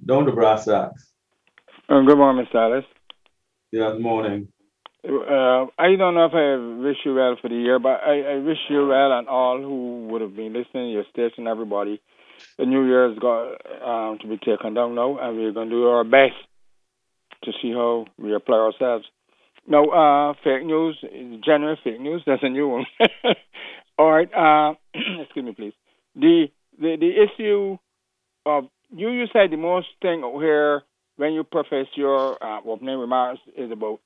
Down to brass tacks. Good morning, Mr. Alice. Yeah, morning. I don't know if I wish you well for the year, but I wish you well and all who would have been listening, your station, everybody. The new year has got to be taken down now, and we're going to do our best to see how we apply ourselves. Now, fake news, genuine fake news, that's a new one. All right, excuse me, please. The, the issue of you said the most thing here when you preface your opening remarks is about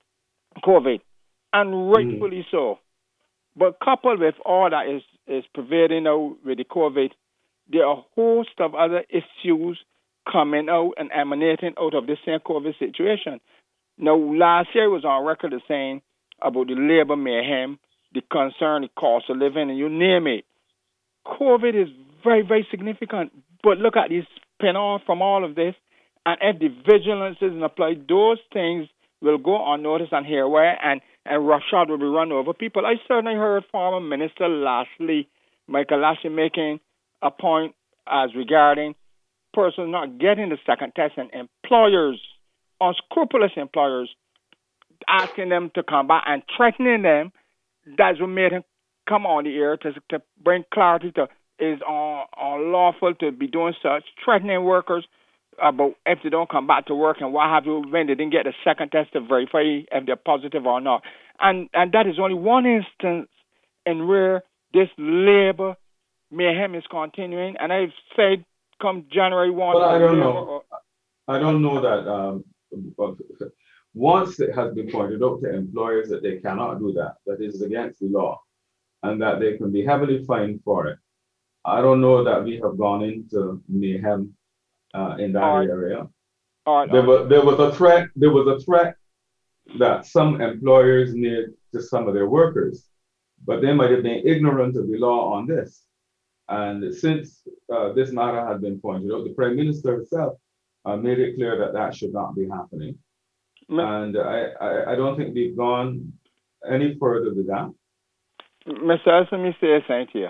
COVID, and Mm. rightfully so. But coupled with all that is pervading now with the COVID, there are a host of other issues coming out and emanating out of the same COVID situation. Now, last year was on record as saying about the labor mayhem, the concern, the cost of living, and you name it. COVID is very, very significant. But look at the spin off from all of this. And if the vigilance isn't applied, those things will go unnoticed and here where and roughshod will be run over people. I certainly heard former Minister Lashley, Michael Lashley, making a point as regarding persons not getting the second test and employers, unscrupulous employers, asking them to come back and threatening them. That's what made him come on the air to bring clarity to is unlawful to be doing such, threatening workers about if they don't come back to work and what have you when they didn't get a second test to verify if they're positive or not. And that is only one instance in where this labor mayhem is continuing. And I've said come January 1, Well, I don't labor know. or, I don't know that but once it has been pointed out to employers that they cannot do that, that is against the law, and that they can be heavily fined for it. I don't know that we have gone into mayhem in that or, area. or There was a threat that some employers made to some of their workers, but they might have been ignorant of the law on this. And since this matter had been pointed out, the Prime Minister herself made it clear that that should not be happening. And I don't think we've gone any further with that. Mr. Ellis, let me say something to you.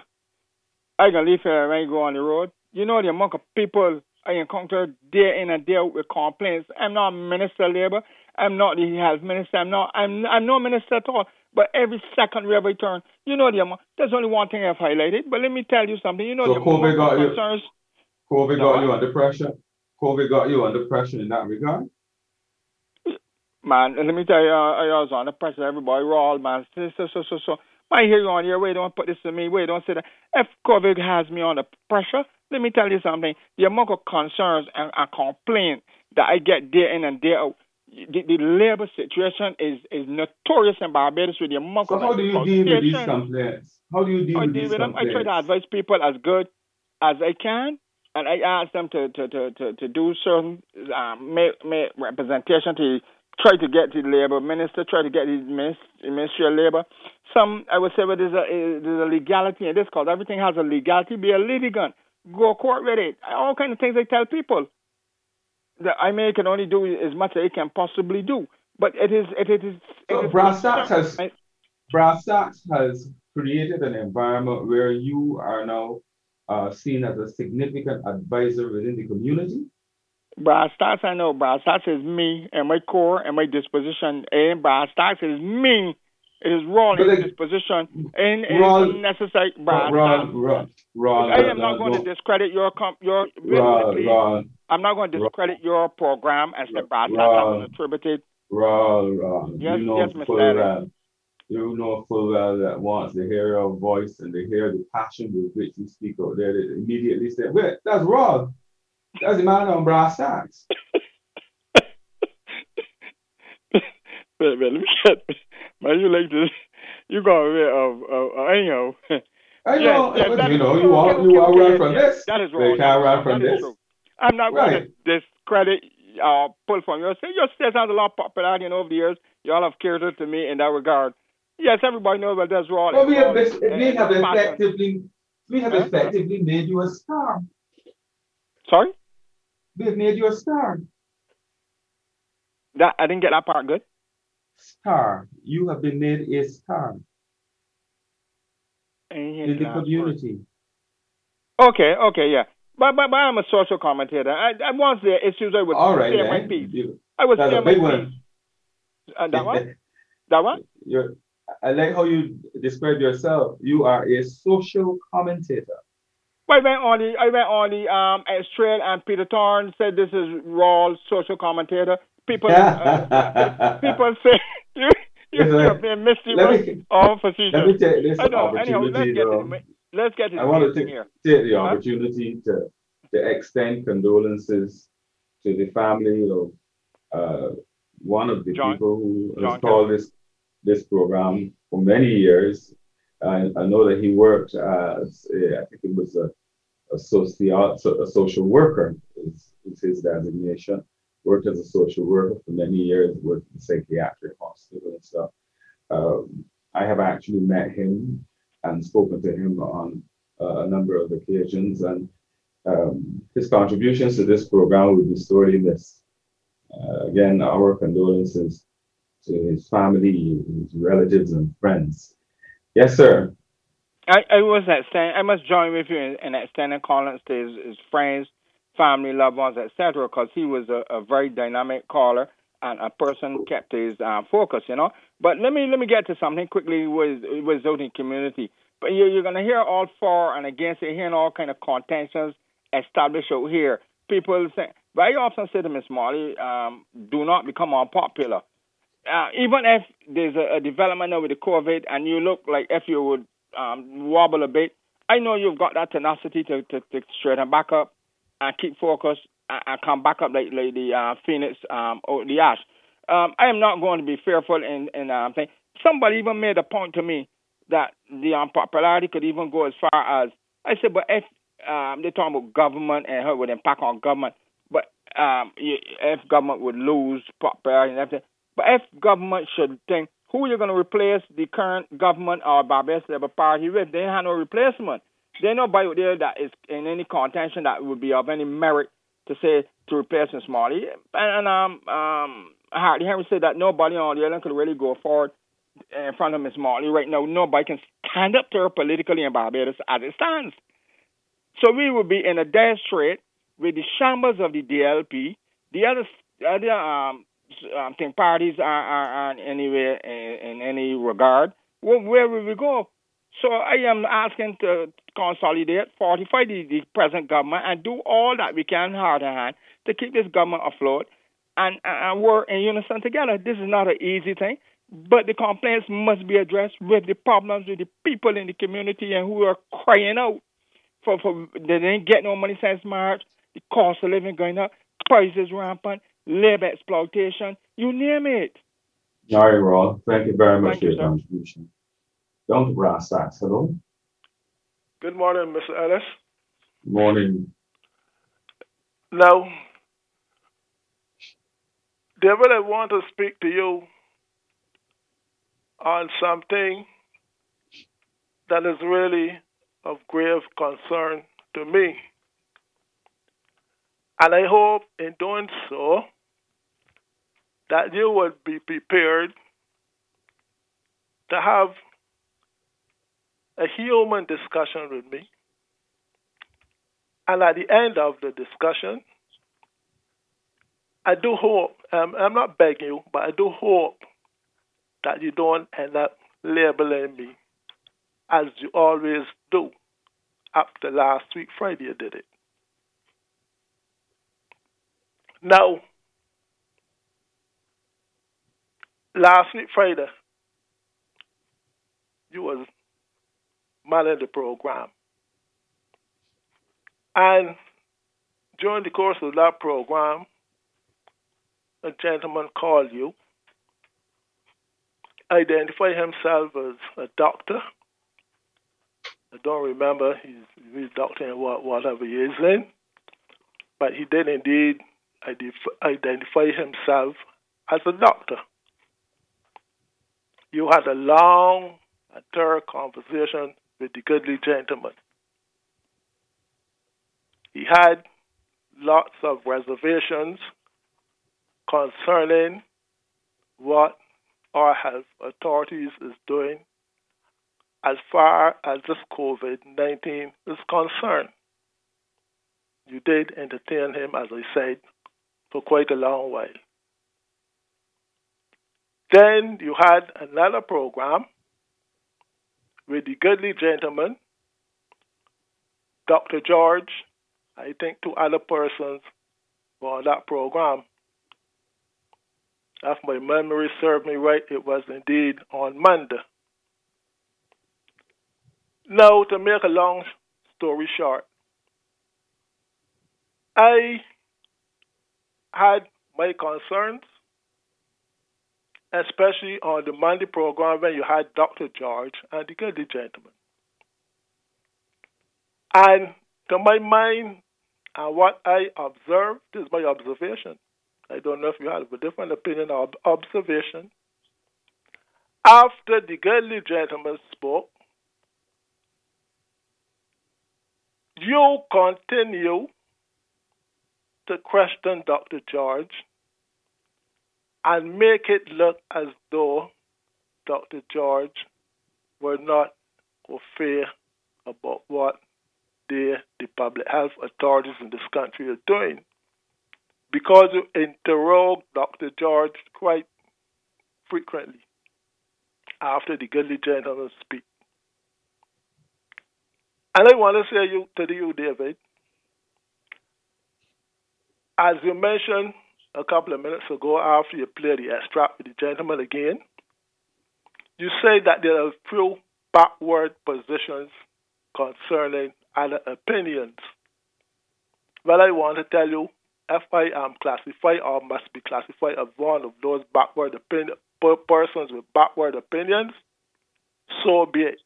I can leave here when I go on the road. You know the amount of people I encounter day in and day out with complaints. I'm not a minister of labor. I'm not the health minister. I'm no minister at all. But every second we ever turn, you know the amount. There's only one thing I've highlighted. But let me tell you something. You know the So amount of concerns. COVID No got what? you under pressure. COVID got you under pressure in that regard. Man, let me tell you, I was on the pressure. Everybody raw, man. So. I hear you on your way. Don't put this to me. Wait, don't say that. If COVID has me under pressure, let me tell you something. The amount of concerns and complaints that I get day in and day out, the labor situation is notorious in Barbados with the amount So of how do you deal with these exploitation. complaints? How do you deal I with deal these with them. I try to complaints? advise people as good as I can, and I ask them to do certain make representation to try to get the labor minister, try to get the ministry of labor. Some I would say, well, there's a legality in this because everything has a legality. Be a litigant, go court with it. All kind of things I tell people that I may can only do as much as I can possibly do. But it So is concern. Brass Tacks has created an environment where you are now seen as a significant advisor within the community. Brass tacks, I know brass tacks is me and my core and my disposition. And brass tacks is me. It is raw But in like disposition and it is Raw, unnecessary but brass tacks. I am not going to don't discredit your wait a minute raw, please. raw, I'm not going to raw, discredit your program and say brass tacks has raw, been attributed. raw. Yes, yes, Mr. Ellis. You know full well that once they hear your voice and they hear the passion with which you speak out there, they immediately say, "Wait, that's raw. That's the man on Brass Tacks." Wait, let me get man, you like this you got a bit of anyhow. I Yes, know, yes, but that you is know, okay, you want to run yes, from yes. this. That is They wrong. That is can't run wrong. from That is this, true. I'm not going to right? discredit pull from your say your state has a lot of popularity and over the years. Y'all have catered to me in that regard. Yes, everybody knows that there's role Well, involved we in have this passion. Huh? Huh? effectively made you a star. Sorry? We've made you a star. That I didn't get that part good. Star. You have been made a star I didn't hear in the the last word. community. Okay, yeah. But I'm a social commentator. I once there issues, I would All right, say my then. piece. I would That's say a my big piece. one. That one? That one? You're, I like how you describe yourself. You are a social commentator. Well, I went on the Australia, and Peter Thorne said this is raw social commentator. People people say you you're Listen, being let mischievous me or let facetious. me take this I don't know. Anyhow, opportunity, though. let's get to I the want main to thing here. take the Huh? opportunity to extend condolences to the family of one of the John people who has John called Kelly. this program for many years. I know that he worked as I think it was a social worker is his designation. Worked as a social worker for many years, worked in a psychiatric hospital and stuff. I have actually met him and spoken to him on a number of occasions, and his contributions to this program will be sorely missed. Again, our condolences to his family, his relatives, and friends. Yes, sir. I must join with you in extending condolence to his friends, family, loved ones, etc. Because he was a very dynamic caller and a person kept his focus, you know. But let me get to something quickly with voting community. But you're gonna hear all for and against. You're hearing all kind of contentions established out here. People say very often say to Miss Molly, do not become unpopular. Even if there's a development now with the COVID and you look like if you would wobble a bit, I know you've got that tenacity to straighten back up and keep focused and come back up like the phoenix out the ash. I am not going to be fearful in thing. Somebody even made a point to me that the unpopularity could even go as far as I said, but if they're talking about government and how it would impact on government, but if government would lose popularity and everything. But if government should think who you're going to replace the current government or Barbados Labour Party with, they have no replacement. There's nobody out there that is in any contention that would be of any merit to say to replace Miss Molly. Hardy Henry said that nobody on the island could really go forward in front of Miss Molly right now. Nobody can stand up to her politically in Barbados as it stands. So we will be in a dead strait with the chambers of the DLP. The other think parties aren't anywhere in any regard. Where will we go? So I am asking to consolidate, fortify the present government, and do all that we can hand in hand to keep this government afloat and work in unison together. This is not an easy thing, but the complaints must be addressed with the problems with the people in the community and who are crying out for they didn't get no money since March. The cost of living going up, prices rampant, labor exploitation, you name it. All right, Raw. Thank you very much Thank for you, your sir. contribution. Down to brass tacks. Hello. Good morning, Mr. Ellis. Morning. Now, David, I want to speak to you on something that is really of grave concern to me. And I hope in doing so that you would be prepared to have a human discussion with me. And at the end of the discussion, I do hope, I'm not begging you, but I do hope that you don't end up labeling me as you always do. Up to last week, Friday, you did it. Now, last week, Friday, you was managing the program. And during the course of that program, a gentleman called you, identified himself as a doctor. I don't remember he's doctor in whatever he is in, but he did indeed identify himself as a doctor. You had a long and thorough conversation with the goodly gentleman. He had lots of reservations concerning what our health authorities is doing as far as this COVID-19 is concerned. you did entertain him, as I said, for quite a long while. Then you had another program with the goodly gentleman, Dr. George, I think two other persons were on that program. If my memory served me right, it was indeed on Monday. Now, to make a long story short, I had my concerns, especially on the Monday program when you had Dr. George and the goodly gentleman. And to my mind, and what I observed, this is my observation. I don't know if you have a different opinion or observation. After the goodly gentleman spoke, you continue to question Dr. George and make it look as though Dr. George were not fair about what the public health authorities in this country are doing. Because you interroge Dr. George quite frequently after the goodly gentleman speak. And I want to say to you, David, as you mentioned a couple of minutes ago after you played the extract with the gentleman again, you say that there are a few backward positions concerning other opinions. Well, I want to tell you, if I am classified or must be classified as one of those backward persons with backward opinions, so be it.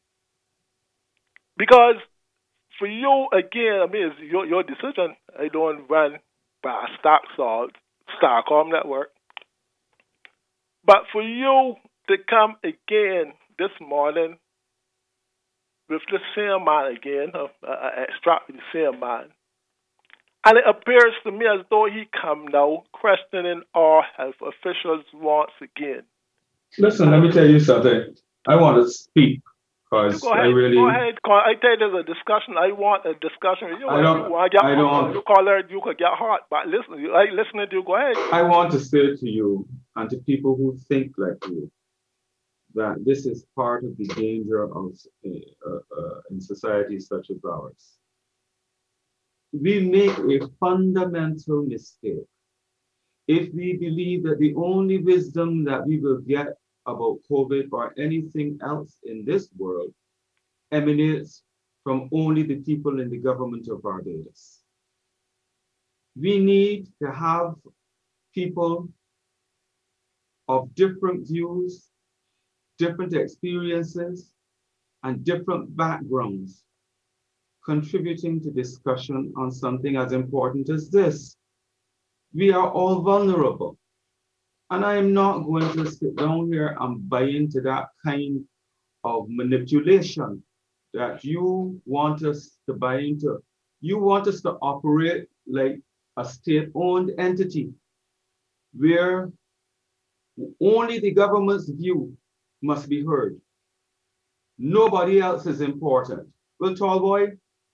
Because for you, again, I mean, it's your decision. I don't run by Starcom Network. But for you to come again this morning with the same man again, extract with the same man, and it appears to me as though he come now questioning our health officials once again. Listen, let me tell you something. I want to speak because Go ahead. I tell you, there's a discussion. I want a discussion with you. You call her, you could get hot. But listen, I listening to you. Go ahead. I want to say to you and to people who think like you that this is part of the danger of in societies such as ours. We make a fundamental mistake if we believe that the only wisdom that we will get about COVID or anything else in this world emanates from only the people in the government of Barbados. We need to have people of different views, different experiences, and different backgrounds contributing to discussion on something as important as this. We are all vulnerable. And I am not going to sit down here and buy into that kind of manipulation that you want us to buy into. You want us to operate like a state-owned entity where only the government's view must be heard. Nobody else is important. Well, tall boy,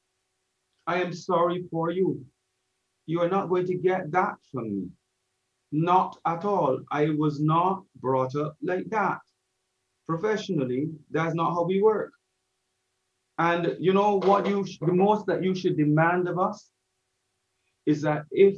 I am sorry for you. You are not going to get that from me. Not at all. I was not brought up like that. Professionally, that's not how we work. And you know what the most that you should demand of us is that if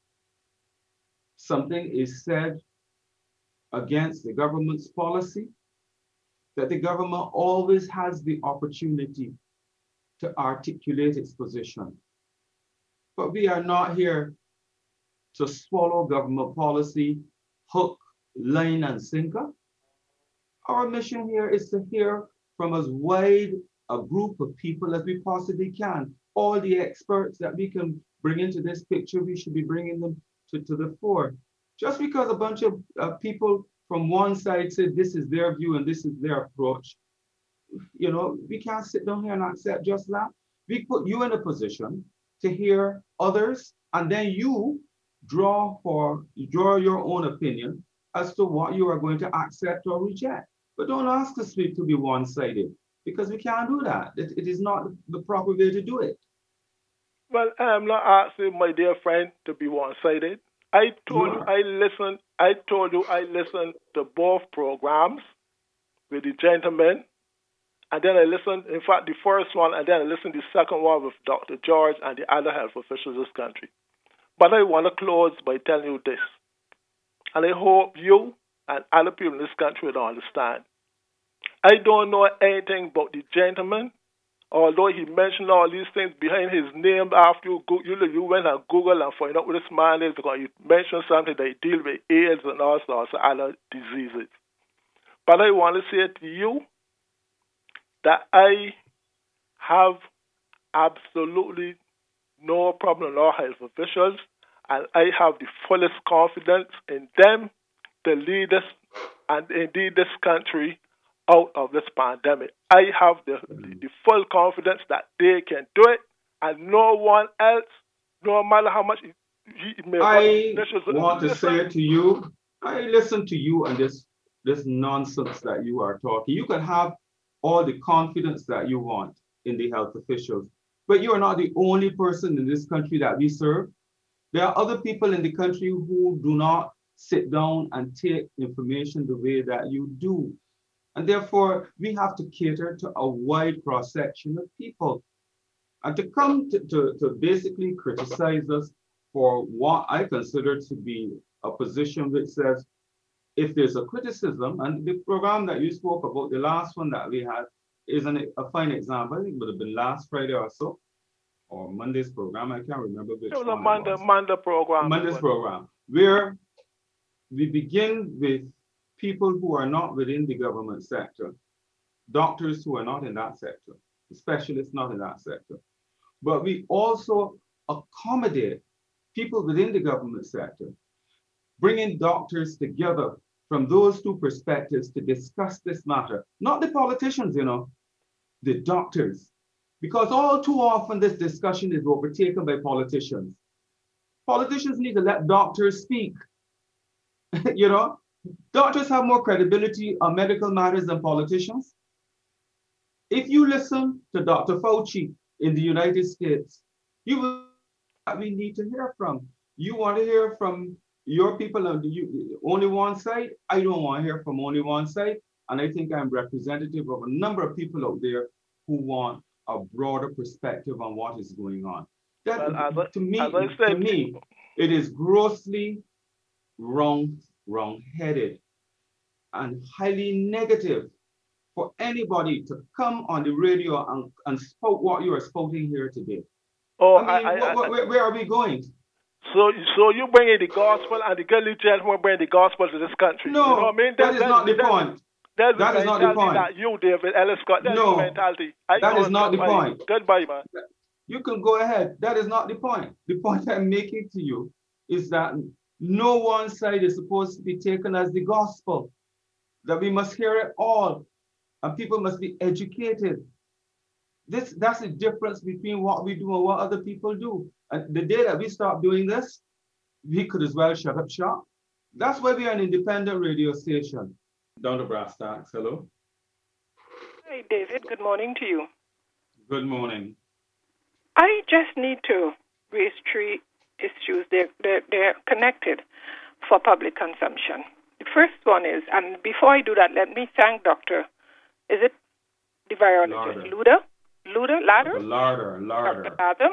something is said against the government's policy, that the government always has the opportunity to articulate its position. But we are not here to swallow government policy, hook, line, and sinker. Our mission here is to hear from as wide a group of people as we possibly can. All the experts that we can bring into this picture, we should be bringing them to the fore. Just because a bunch of people from one side said this is their view and this is their approach, you know, we can't sit down here and accept just that. We put you in a position to hear others, and then you draw your own opinion as to what you are going to accept or reject. But don't ask us to be one-sided, because we can't do that. It is not the proper way to do it. Well, I'm not asking my dear friend to be one-sided. I told you I listened. I told you I listened to both programs with the gentleman, and then I listened. In fact, the first one, and then I listened to the second one with Dr. George and the other health officials of this country. But I want to close by telling you this, and I hope you and other people in this country will understand. I don't know anything about the gentleman, although he mentioned all these things behind his name. After you went and Google and find out what this man is, because he mentioned something that he deals with AIDS and all sorts of other diseases. But I want to say to you that I have absolutely no problem with our health officials, and I have the fullest confidence in them to lead us and indeed this country out of this pandemic. I have the full confidence that they can do it, and no one else, no matter how much he may. I want to say it to you. I listen to you and this nonsense that you are talking. You can have all the confidence that you want in the health officials, but you are not the only person in this country that we serve. There are other people in the country who do not sit down and take information the way that you do. And therefore, we have to cater to a wide cross-section of people. And to come to basically criticize us for what I consider to be a position which says, if there's a criticism, and the program that you spoke about, the last one that we had, is a fine example. I think it would have been last Friday or so, or Monday's program. I can't remember which one. It was a Monday program. Monday's program, where we begin with people who are not within the government sector, doctors who are not in that sector, specialists not in that sector. But we also accommodate people within the government sector, bringing doctors together from those two perspectives to discuss this matter. Not the politicians, the doctors. Because all too often this discussion is overtaken by politicians. Politicians need to let doctors speak. Doctors have more credibility on medical matters than politicians. If you listen to Dr. Fauci in the United States, you will we need to hear from. You want to hear from your people on only one side. I don't want to hear from only one side. And I think I'm representative of a number of people out there who want a broader perspective on what is going on. To me, it is grossly wrong-headed and highly negative for anybody to come on the radio and spout what you are spouting here today. Where are we going? So you bring in the gospel, and the girly gentleman bring the gospel to this country. No, you know what I mean? that is not the point. That is not the point. That you, David Ellis Scott, that's the mentality. That is not the point. Goodbye, man. You can go ahead. That is not the point. The point I'm making to you is that no one side is supposed to be taken as the gospel, that we must hear it all, and people must be educated. That's the difference between what we do and what other people do. And the day that we stop doing this, we could as well shut up shop. That's why we are an independent radio station. Down to brass tacks, hello. Hi, David. Good morning to you. Good morning. I just need to raise three issues. They're connected for public consumption. The first one is, and before I do that, let me thank Dr. Is it the virologist? Ladder? Ladder.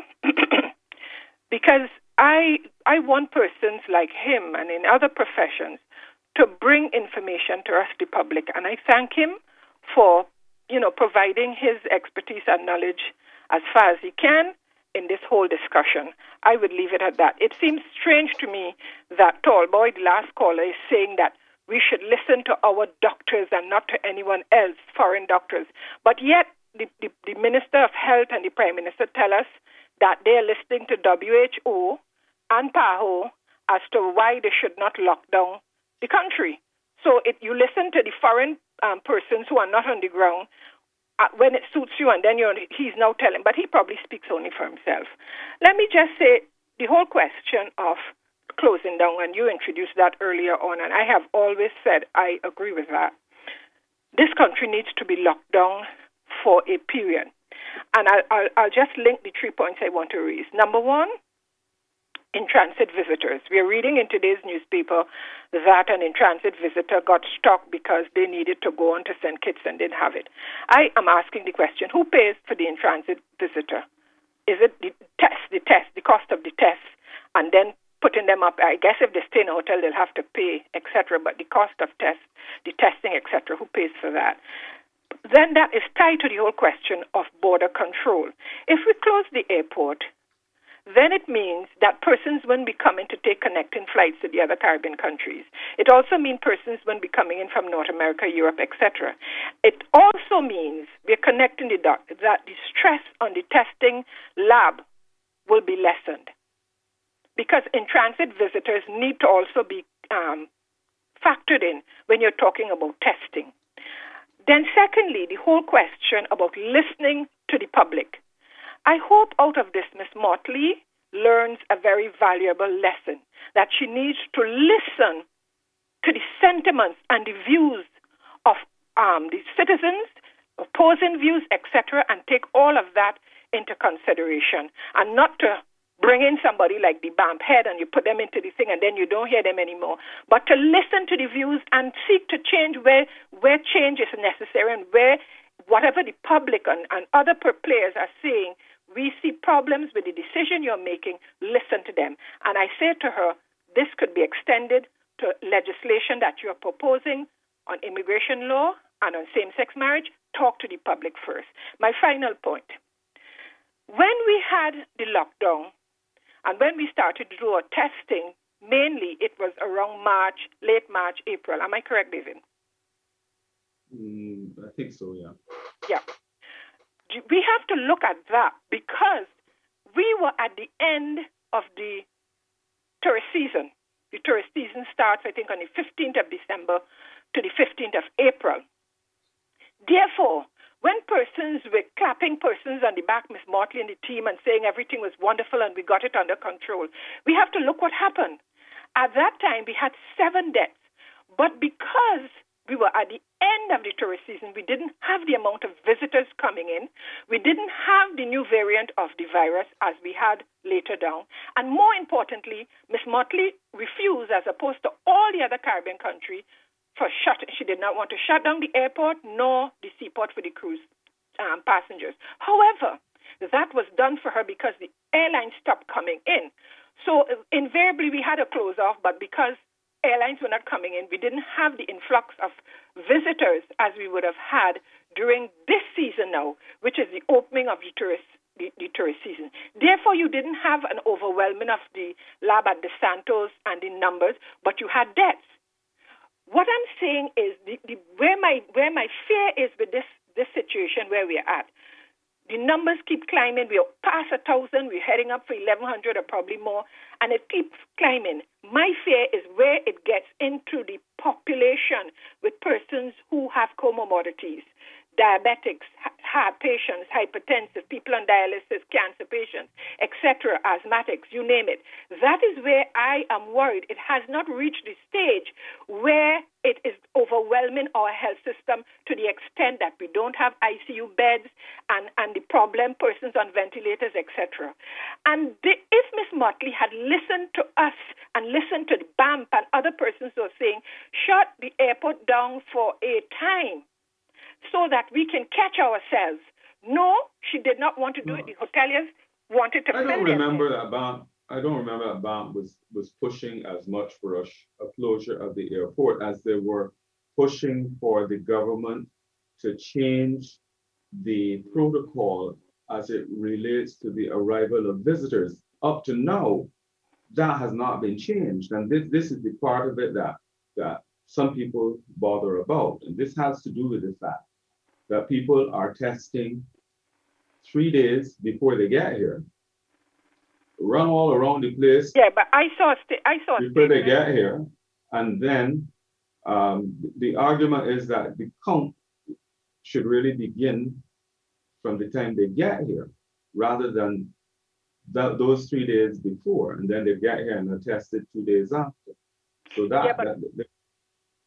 Because I want persons like him and in other professions to bring information to us, the public, and I thank him for, providing his expertise and knowledge as far as he can in this whole discussion. I would leave it at that. It seems strange to me that Tallboy, the last caller, is saying that we should listen to our doctors and not to anyone else, foreign doctors. But yet, the Minister of Health and the Prime Minister tell us that they are listening to WHO and PAHO as to why they should not lock down the country. So you listen to the foreign persons who are not on the ground when it suits you, and then he's now telling, but he probably speaks only for himself. Let me just say, the whole question of closing down, and you introduced that earlier on, and I have always said I agree with that. This country needs to be locked down for a period. And I'll just link the 3 points I want to raise. Number one, in-transit visitors. We are reading in today's newspaper that an in-transit visitor got stuck because they needed to go on to St. Kitts and didn't have it. I am asking the question, who pays for the in-transit visitor? Is it the cost of the test, and then putting them up? I guess if they stay in a hotel, they'll have to pay, etc. But the cost of the testing, etc., who pays for that? Then that is tied to the whole question of border control. If we close the airport, then it means that persons won't be coming to take connecting flights to the other Caribbean countries. It also means persons won't be coming in from North America, Europe, etc. It also means we're connecting the dots that the stress on the testing lab will be lessened, because in-transit visitors need to also be factored in when you're talking about testing. Then secondly, the whole question about listening to the public. I hope out of this, Ms. Motley learns a very valuable lesson, that she needs to listen to the sentiments and the views of the citizens, opposing views, etc., and take all of that into consideration, and not to bring in somebody like the BAMP head and you put them into the thing and then you don't hear them anymore, but to listen to the views and seek to change where change is necessary, and where whatever the public and other players are saying, we see problems with the decision you're making, listen to them. And I say to her, this could be extended to legislation that you're proposing on immigration law and on same-sex marriage. Talk to the public first. My final point. When we had the lockdown and when we started to do our testing, mainly it was around March, late March, April. Am I correct, David? I think so, yeah. Yeah. We have to look at that because we were at the end of the tourist season. The tourist season starts, I think, on the 15th of December to the 15th of April. Therefore, when persons were clapping persons on the back, Ms. Motley and the team, and saying everything was wonderful and we got it under control, we have to look what happened. At that time, we had 7 deaths. But because we were at the end of the tourist season, we didn't have the amount of visitors coming in. We didn't have the new variant of the virus as we had later down. And more importantly, Ms. Motley refused, as opposed to all the other Caribbean countries, she did not want to shut down the airport nor the seaport for the cruise passengers. However, that was done for her because the airlines stopped coming in. So invariably we had a close off, but because airlines were not coming in, we didn't have the influx of visitors as we would have had during this season now, which is the opening of the tourist season. Therefore, you didn't have an overwhelming of the lab at the Santos and in numbers, but you had deaths. What I'm saying is where my fear is with this situation where we are at. The numbers keep climbing. We are past 1,000. We're heading up for 1,100 or probably more, and it keeps climbing. My fear is where it gets into the population with persons who have comorbidities, diabetics, heart patients, hypertensive, people on dialysis, cancer patients, etc., asthmatics, you name it. That is where I am worried. It has not reached the stage where it is overwhelming our health system to the extent that we don't have ICU beds and the problem, persons on ventilators, etc. And if Ms. Motley had listened to us and listened to the BAMP and other persons who are saying, shut the airport down for a time, so that we can catch ourselves. No, she did not want to do it. The hoteliers wanted to fill I don't remember that BAMP was pushing as much for a closure of the airport as they were pushing for the government to change the protocol as it relates to the arrival of visitors. Up to now, that has not been changed. And this is the part of it that some people bother about. And this has to do with the fact that people are testing 3 days before they get here, run all around the place. Yeah, but I saw before they get here, and then the argument is that the count should really begin from the time they get here, rather than those 3 days before, and then they get here and are tested 2 days after. So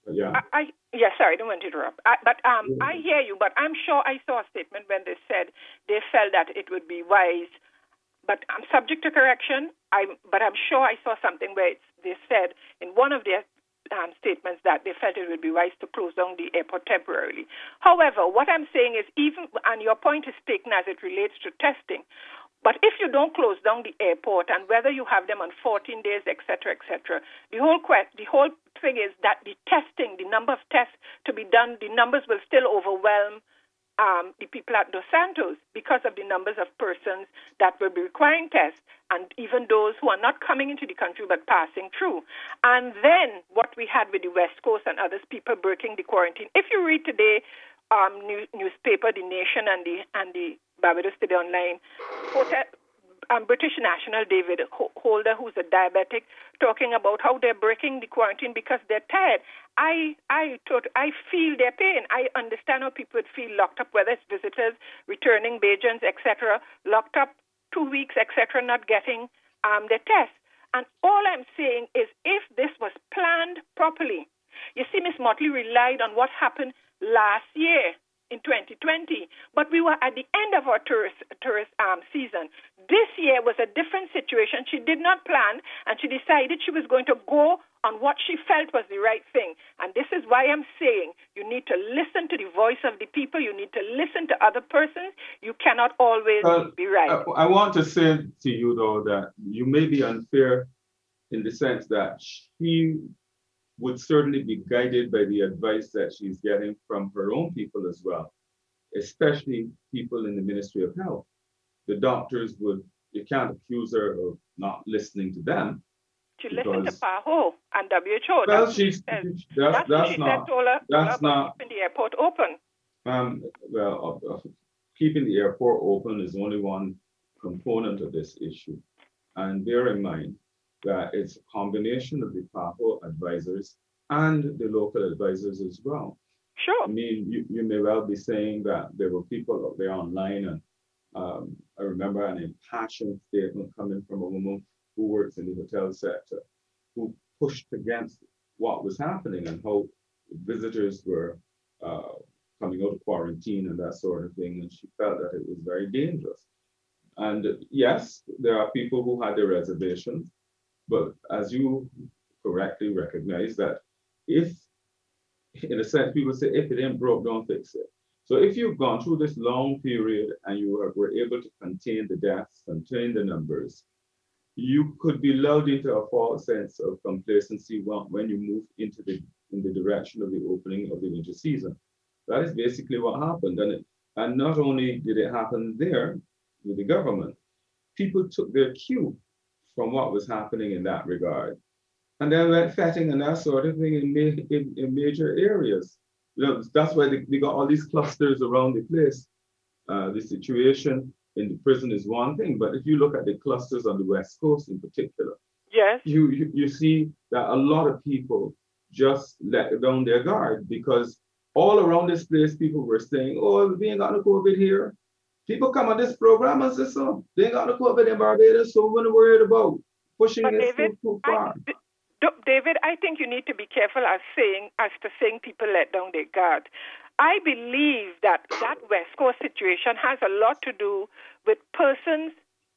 Yeah. Sorry, I don't want to interrupt. I hear you, but I'm sure I saw a statement when they said they felt that it would be wise, but I'm subject to correction. But I'm sure I saw something where they said in one of their statements that they felt it would be wise to close down the airport temporarily. However, what I'm saying is and your point is taken as it relates to testing, but if you don't close down the airport, and whether you have them on 14 days, et cetera, the whole thing is that the testing, the number of tests to be done, the numbers will still overwhelm the people at Dos Santos because of the numbers of persons that will be requiring tests, and even those who are not coming into the country but passing through. And then what we had with the West Coast and others, people breaking the quarantine. If you read today, newspaper, The Nation and the Barbados Today Online, British national David Holder, who's a diabetic, talking about how they're breaking the quarantine because they're tired. I feel their pain. I understand how people would feel locked up, whether it's visitors, returning Bajans, etc., locked up 2 weeks, etc., not getting their tests. And all I'm saying is if this was planned properly, you see, Ms. Motley relied on what happened last year in 2020, but we were at the end of our tourist season. This year was a different situation. She did not plan, and she decided she was going to go on what she felt was the right thing. And this is why I'm saying you need to listen to the voice of the people. You need to listen to other persons. You cannot always be right. I want to say to you, though, that you may be unfair in the sense that she would certainly be guided by the advice that she's getting from her own people as well, especially people in the Ministry of Health. The doctors you can't accuse her of not listening to them. She listened to PAHO and WHO. Well, that's keeping the airport open. Keeping the airport open is only one component of this issue. And bear in mind that it's a combination of the PAHO advisors and the local advisors as well. Sure. I mean, you may well be saying that there were people out there online, and I remember an impassioned statement coming from a woman who works in the hotel sector, who pushed against what was happening and how visitors were coming out of quarantine and that sort of thing, and she felt that it was very dangerous. And yes, there are people who had their reservations, but as you correctly recognize that if, in a sense, people say, if it ain't broke, don't fix it. So if you've gone through this long period and you were able to contain the deaths, contain the numbers, you could be lulled into a false sense of complacency when you move in the direction of the opening of the winter season. That is basically what happened. And not only did it happen there with the government, people took their cue from what was happening in that regard. And then went fetting and that sort of thing in major areas. That's why we got all these clusters around the place. The situation in the prison is one thing, but if you look at the clusters on the West Coast in particular, yes, you see that a lot of people just let down their guard because all around this place, people were saying, oh, we ain't got no COVID here. People come on this program and say, so they ain't got no COVID in Barbados, so we're not worried about pushing it too far. David, I think you need to be careful as to saying people let down their guard. I believe that West Coast situation has a lot to do with persons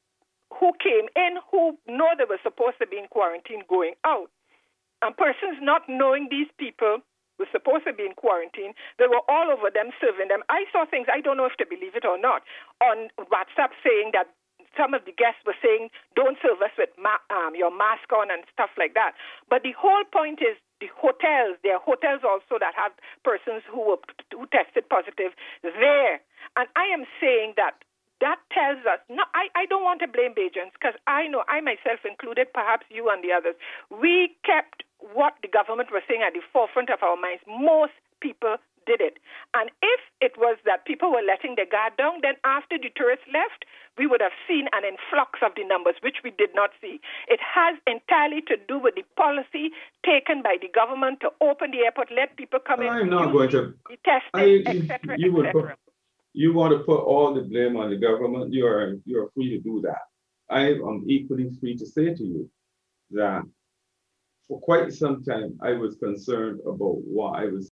who came in who know they were supposed to be in quarantine going out. And persons not knowing these people were supposed to be in quarantine, they were all over them, serving them. I saw things, I don't know if to believe it or not, on WhatsApp saying that some of the guests were saying, don't serve us with your mask on and stuff like that. But the whole point is the hotels, there are hotels also that have persons who tested positive there. And I am saying that tells us, no, I don't want to blame Bajans because I know, I myself included, perhaps you and the others, we kept what the government was saying at the forefront of our minds. Most people did it. And if it was that people were letting their guard down, then after the tourists left, we would have seen an influx of the numbers, which we did not see. It has entirely to do with the policy taken by the government to open the airport, let people come in. I'm not going to. Testing, etc., etc. You want to put all the blame on the government, you're free to do that. I am equally free to say to you that for quite some time, I was concerned about what I was